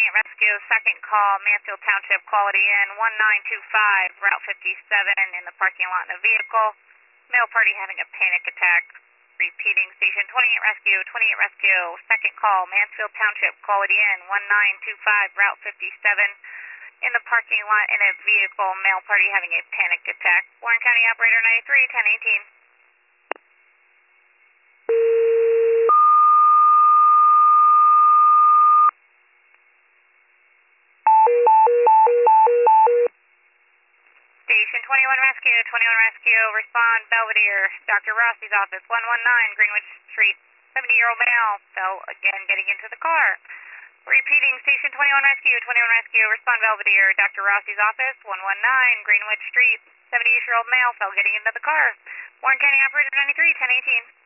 28 Rescue, second call, Mansfield Township, Quality Inn, 1925, Route 57, in the parking lot in a vehicle. Male party having a panic attack. Repeating, Station 28 Rescue, 28 Rescue, second call, Mansfield Township, Quality Inn, 1925, Route 57, in the parking lot in a vehicle. Male party having a panic attack. Warren County Operator 93, 1018. Station 21 Rescue, 21 Rescue, respond Belvedere, Dr. Rossi's office, 119 Greenwich Street, 70-year-old male, fell again getting into the car. Repeating, Station 21 Rescue, 21 Rescue, respond Belvedere, Dr. Rossi's office, 119 Greenwich Street, 70-ish-year-old male, fell getting into the car. Warren County Operator 93, 1018.